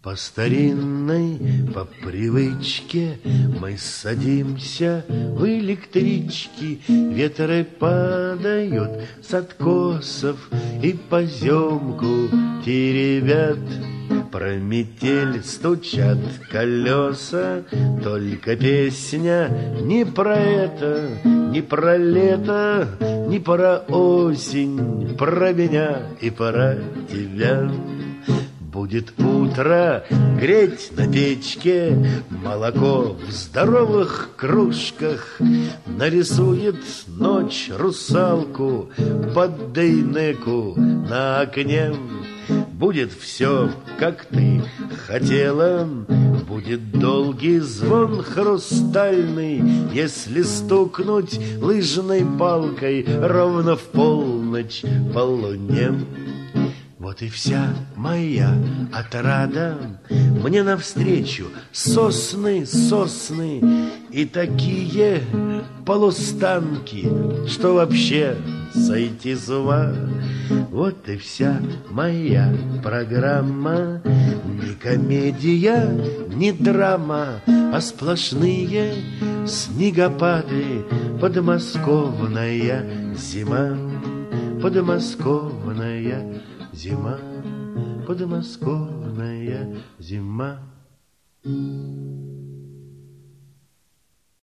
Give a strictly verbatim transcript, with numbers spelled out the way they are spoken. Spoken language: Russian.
По старинной, по привычке мы садимся в электрички. Ветры падают с откосов и поземку теребят. Про метель стучат колеса, только песня не про это, не про лето, не про осень, про меня и про тебя. Будет утро греть на печке, молоко в здоровых кружках. Нарисует ночь русалку под дейнеку на окне. Будет все, как ты хотела, будет долгий звон хрустальный, если стукнуть лыжной палкой ровно в полночь по луне. Вот и вся моя отрада, мне навстречу сосны, сосны и такие полустанки, что вообще сойти с ума. Вот и вся моя программа, не комедия, не драма, а сплошные снегопады, подмосковная зима, подмосковная зима, подмосковная зима.